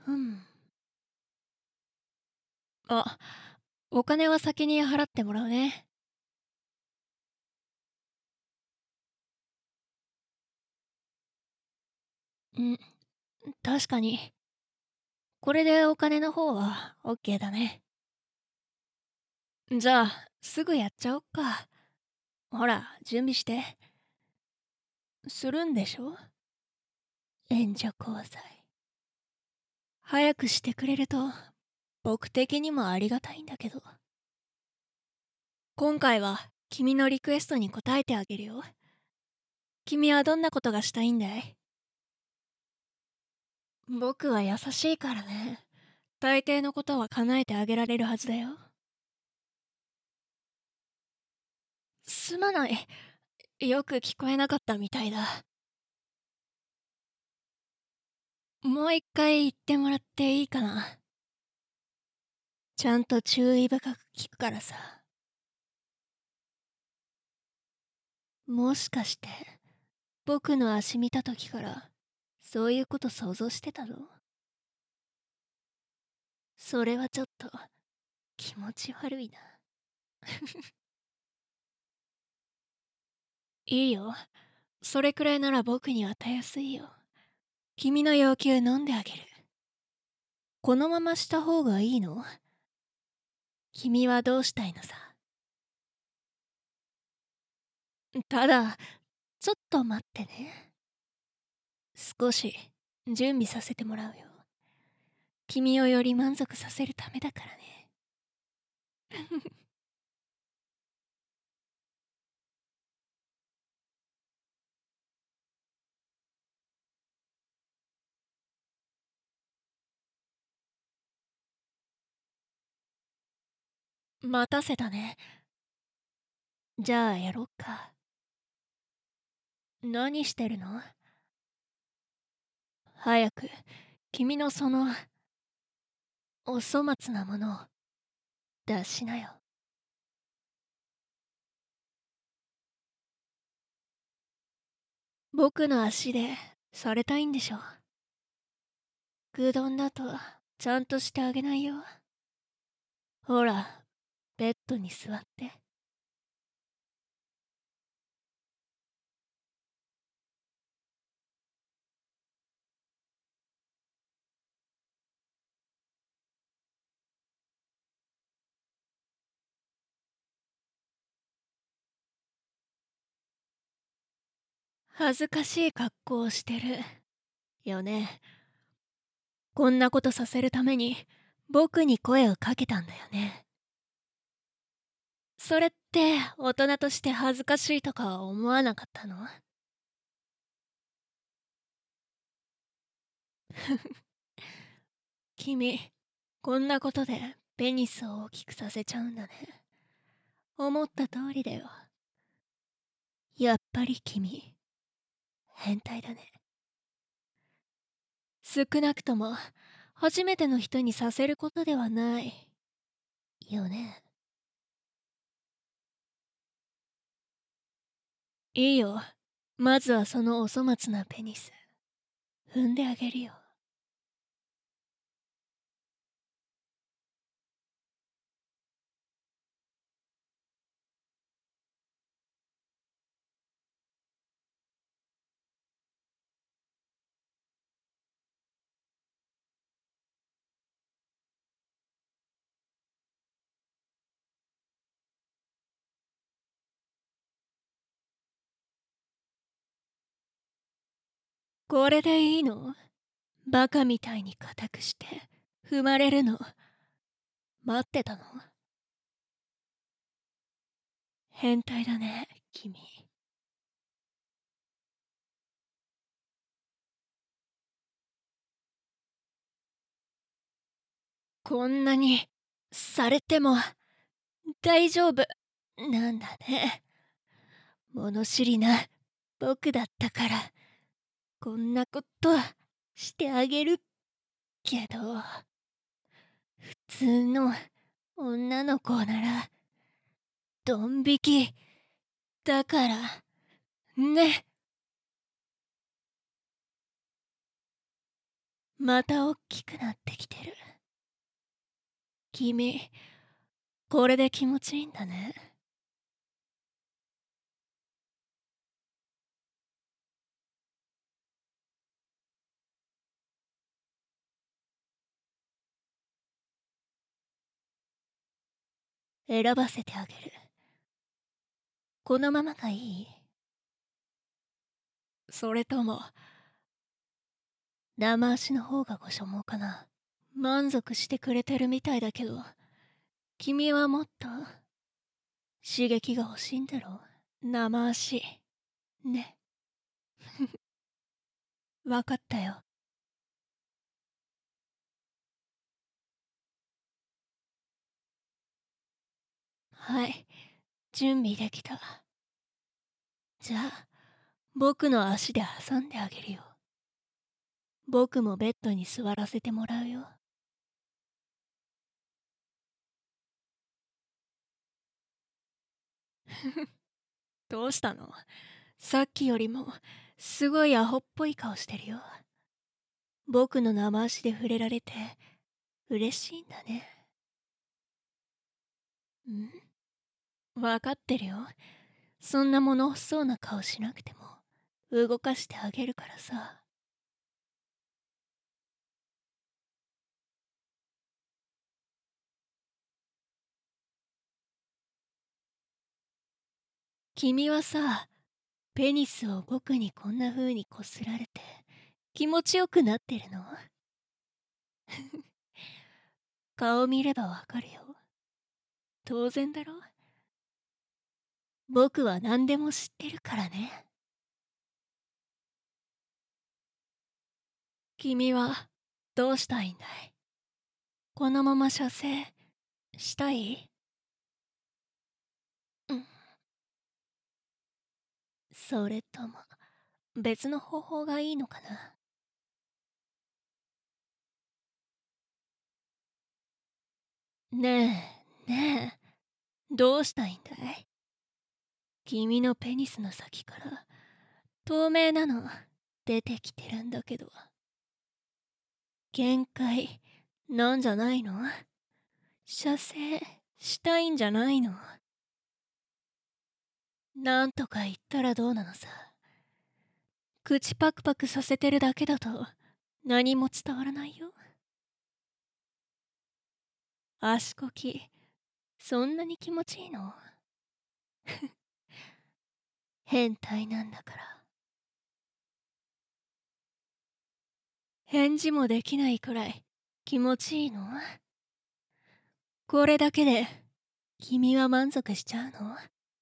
うん。あ、お金は先に払ってもらうね。うん、確かに。これでお金の方はオッケーだね。じゃあ、すぐやっちゃおっか。ほら、準備して。するんでしょ？援助交際。早くしてくれると、僕的にもありがたいんだけど。今回は、君のリクエストに応えてあげるよ。君はどんなことがしたいんだい？僕は優しいからね。大抵のことは叶えてあげられるはずだよ。すまない。よく聞こえなかったみたいだ。もう一回言ってもらっていいかな。ちゃんと注意深く聞くからさ。もしかして、僕の足見た時から、そういうこと想像してたの？それはちょっと、気持ち悪いな。いいよ。それくらいなら僕にはたやすいよ。君の要求飲んであげる。このまました方がいいの？君はどうしたいのさ。ただ、ちょっと待ってね。少し、準備させてもらうよ。君をより満足させるためだからね。待たせたね。じゃあやろっか。何してるの？早く、君のその、お粗末なものを出しなよ。僕の足でされたいんでしょ？グドンだとちゃんとしてあげないよ。ほら、ベッドに座って。恥ずかしい格好をしてる。よね。こんなことさせるために僕に声をかけたんだよね。それって大人として恥ずかしいとか思わなかったの？君、こんなことでペニスを大きくさせちゃうんだね。思った通りだよ。やっぱり君、変態だね。少なくとも、初めての人にさせることではない。よね。いいよ。まずはそのお粗末なペニス、踏んであげるよ。これでいいの？バカみたいに固くして、踏まれるの、待ってたの？変態だね、君。こんなに、されても、大丈夫、なんだね。物知りな、僕だったから、こんなことしてあげるけど、普通の女の子なら、ドン引き、だから、ね。 またおっきくなってきてる。君、これで気持ちいいんだね。選ばせてあげる。このままがいい？それとも生足の方がご所望かな。満足してくれてるみたいだけど、君はもっと刺激が欲しいんだろう。生足ね。わかったよ。はい、準備できた。じゃあ僕の足で挟んであげるよ。僕もベッドに座らせてもらうよ。どうしたの？さっきよりもすごいアホっぽい顔してるよ。僕の生足で触れられて嬉しいんだね。わかってるよ。そんな物欲しそうな顔しなくても動かしてあげるからさ。君はさ、ペニスを僕にこんな風にこすられて気持ちよくなってるの？顔見ればわかるよ。当然だろ。僕は何でも知ってるからね。君はどうしたいんだい？このまま射精したい？うん。それとも別の方法がいいのかな？ねえねえ、どうしたいんだい？君のペニスの先から透明なの出てきてるんだけど、限界なんじゃないの？射精したいんじゃないの？なんとか言ったらどうなのさ。口パクパクさせてるだけだと何も伝わらないよ。足こきそんなに気持ちいいの？変態なんだから。返事もできないくらい気持ちいいの？これだけで君は満足しちゃうの？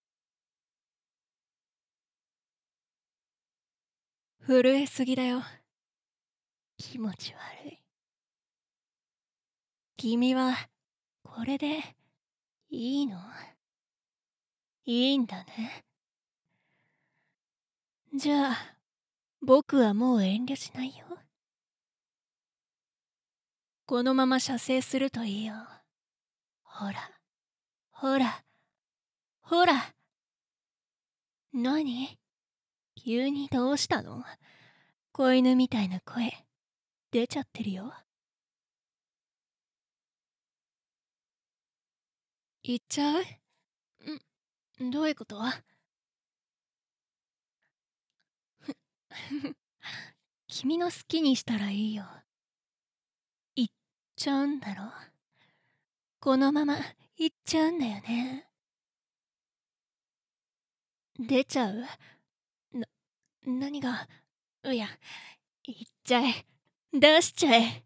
震えすぎだよ。気持ち悪い。君はこれでいいの？いいんだね。じゃあ僕はもう遠慮しないよ。このまま射精するといいよ。ほらほらほら。何？急にどうしたの？子犬みたいな声出ちゃってるよ。言っちゃう？どういうこと？君の好きにしたらいいよ。言っちゃうんだろ？このまま言っちゃうんだよね。出ちゃう？な、何が？いや、言っちゃえ。出しちゃえ。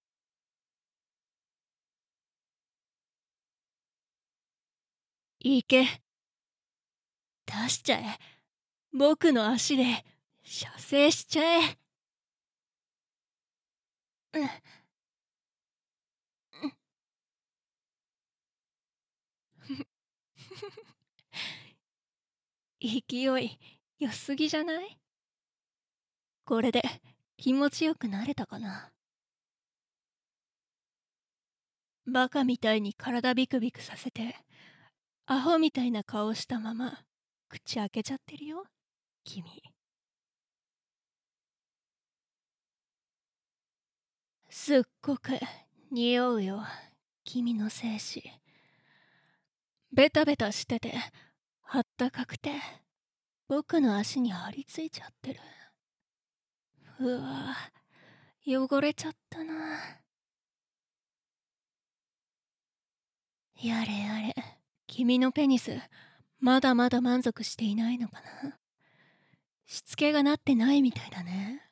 行け。出しちゃえ。僕の足で射精しちゃえ。うん。勢い良すぎじゃない？これで気持ちよくなれたかな？バカみたいに体ビクビクさせてアホみたいな顔したまま口開けちゃってるよ君。 すっごく匂うよ、君の精子。ベタベタしてて、あったかくて、僕の足に張り付いちゃってる。うわぁ、汚れちゃったな。やれやれ、君のペニス、まだまだ満足していないのかな。しつけがなってないみたいだね。